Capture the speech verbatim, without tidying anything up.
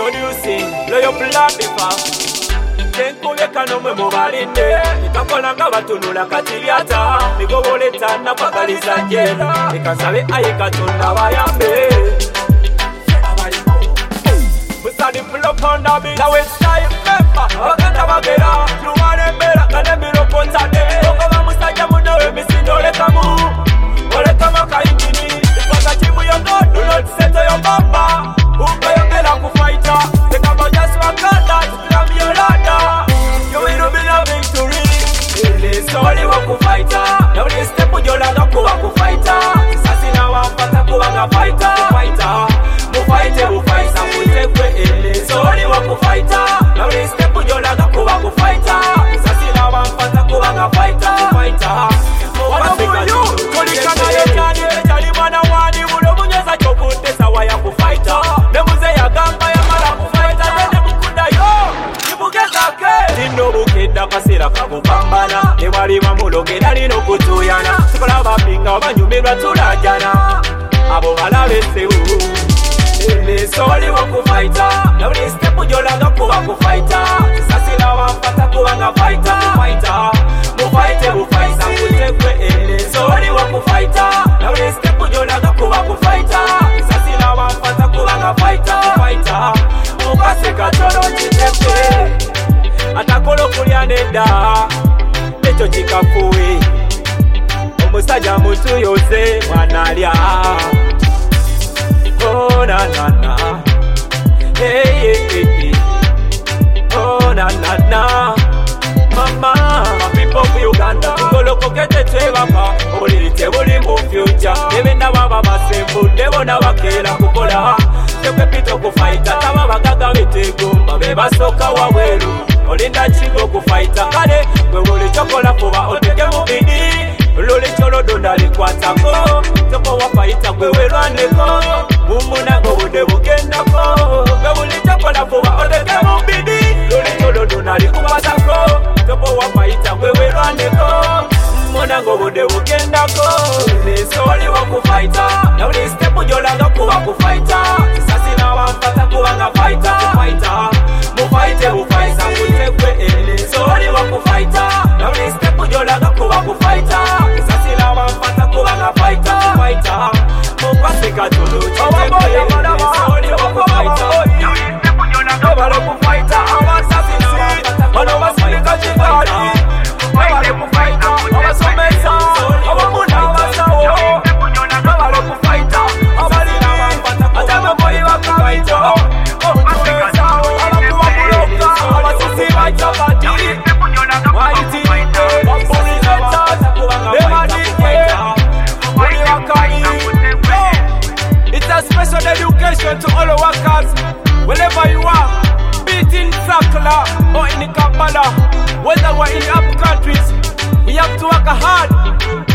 Introducing Loyo Platifa Tenkubeka no mwe mubalinde Nikakola nga batunula katibyata Nigoboleta napagaliza jena Nikasabe aye katonda bayambe Musadi pull up on the beat Now it's time member Baganda bagera Luwane mbera kane miro pontane Okoba musaja munewe misindole kamu Ole kama kaingini Ipaka chibu yondo Nulot seto yo mamba Uka yongela kufaita Sekamba jasu wakanda Tukulami yolanda You will be a victory Ili soli wa kufaita Na uli step ujolaga kuwa kufaita Sasi na wapata kuwa nga fighter Fighter Mufaite mufaisa mutekwe Ili soli wa kufaita Na uli step ujolaga kuwa kufaita Sasi na wapata kuwa nga fighter Fighter Mufasika juu Kulikana yetani Ejali mwana wani Mulo munyeza chokute sawa ya kufaita Nemuze ya gamba ya mara kufaita Nene mukunda yo Nibugeza ke Tino bukeda kasira kakupambana Newali wa mulogeda lino kutuyana Sikola bapinga wabanyumirwa tulajana Abo balabese uu Ele soli wa kufaita Na uli step ujolaga kuwa kufaita Sasila wapata kuwa nga fighter Fighter Mufaite mufaisa kutekwe Ele soli wa kufaita Na uli step ujolaga kuwa kufaita Sasila wapata kuwa nga fighter Fighter Mukase katolo chitekwe Atakolo kulya neda Necho chikafuwe Omusaja mutu yose mwanalya Oh na na na Hey hey hey hey Oh na na na Mama My people for Uganda Tungolo kokete twebaka Obuliri tebuli mu future Nebenda baba basembu Nebona bakera kukola Tekwe pito kufaita Taba bagaga bitegumba Bebasoka wawelu Olinda chingo kufaita Kale Kwe uli chokola kuba Oteke mubidi Luli cholo donda likwatako Toko wafaita kwe welwaneko Mumuna go ude bugendako Kwe uli chokola kuba Oteke mubidi Luli cholo donda likwatako Toko wafaita kwe welwaneko Mumuna go ude bugendako Nisoli wa kufaita Na uli step ujolaga kuwa kufaita Sasi na wafata kuwa nga fighter Fighter Mufaite mufaisa kutekwe ele Soli wa kufaita Na uli step ujolaga kuwa kufaita Sasi na wafata kuwa nga fighter Fighter Mupase katulu chitekwe ele Soli wa kufaita Na uli step ujolaga kuwa kufaita Awa sasi na wafata kuwa kufaita Fighter Mupase kufaita Awa somesa Awa muna wasawo Awa kufaita Awa sasi na wafata kuwa Atama boyi wa kufaita It's a special education to all the workers, wherever you are, be it in Sakala or in Kampala, whether we're in up countries, we have to work hard